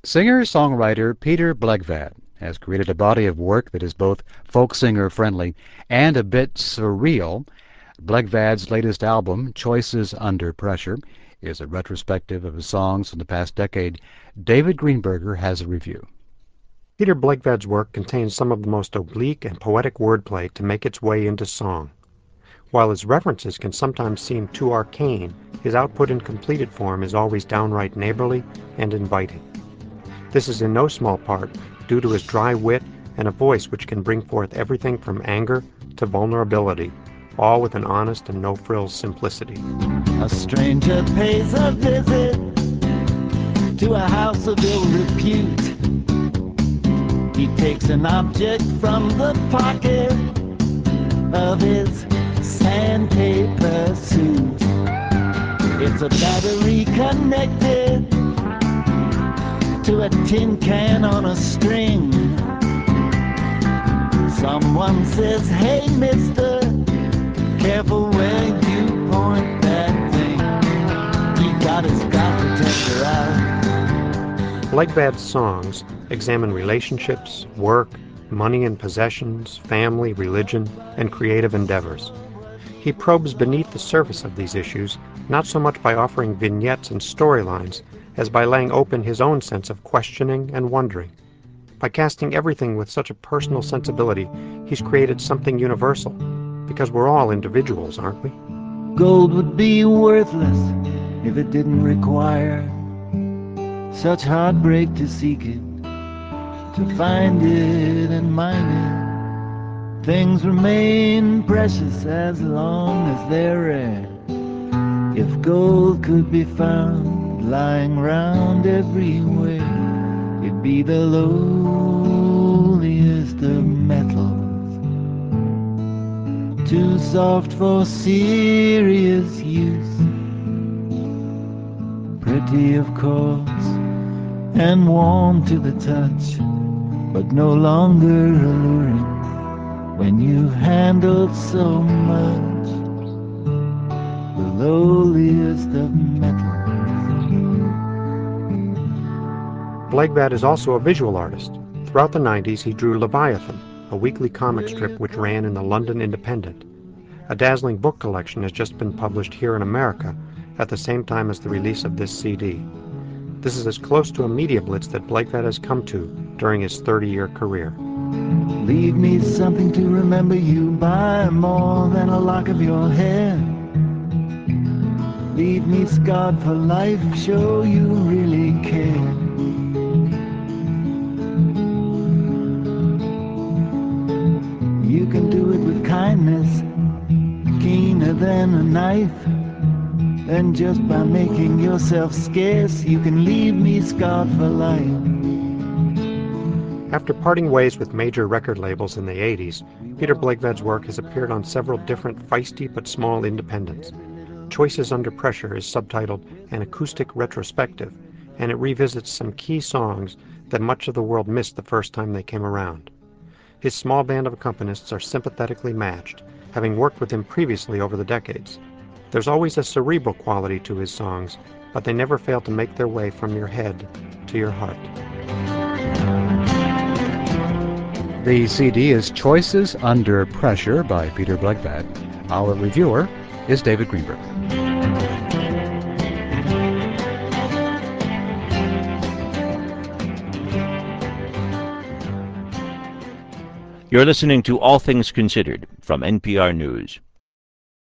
Singer-songwriter Peter Blegvad has created a body of work that is both folk singer friendly and a bit surreal. Blegvad's latest album, Choices Under Pressure, is a retrospective of his songs from the past decade. David Greenberger has a review. Peter Blegvad's work contains some of the most oblique and poetic wordplay to make its way into song. While his references can sometimes seem too arcane, his output in completed form is always downright neighborly and inviting. This is in no small part due to his dry wit and a voice which can bring forth everything from anger to vulnerability, all with an honest and no-frills simplicity. A stranger pays a visit to a house of ill repute. He takes an object from the pocket of his sandpaper suit. It's a battery connected to a tin can on a string. Someone says, "Hey, mister, careful where you point that thing. You got his sky protector out." Blegvad's songs examine relationships, work, money and possessions, family, religion, and creative endeavors. He probes beneath the surface of these issues, not so much by offering vignettes and storylines, as by laying open his own sense of questioning and wondering. By casting everything with such a personal sensibility, he's created something universal, because we're all individuals, aren't we? Gold would be worthless if it didn't require such heartbreak to seek it, to find it and mine it. Things remain precious as long as they're rare. If gold could be found lying round everywhere, it'd be the lowliest of metals, too soft for serious use. Pretty, of course, and warm to the touch, but no longer alluring when you've handled so much. The lowliest of metals. Blegvad is also a visual artist. Throughout the 90s, he drew Leviathan, a weekly comic strip which ran in the London Independent. A dazzling book collection has just been published here in America at the same time as the release of this CD. This is as close to a media blitz that Blegvad has come to during his 30-year career. Leave me something to remember you by, more than a lock of your hair. Leave me scarred for life, show you really care. You can do it with kindness, keener than a knife. And just by making yourself scarce, you can leave me scarred for life. After parting ways with major record labels in the 80s, Peter Blegvad's work has appeared on several different feisty but small independents. Choices Under Pressure is subtitled An Acoustic Retrospective, and it revisits some key songs that much of the world missed the first time they came around. His small band of accompanists are sympathetically matched, having worked with him previously over the decades. There's always a cerebral quality to his songs, but they never fail to make their way from your head to your heart. The CD is Choices Under Pressure by Peter Blegvad. Our reviewer is David Greenberg. You're listening to All Things Considered from NPR News.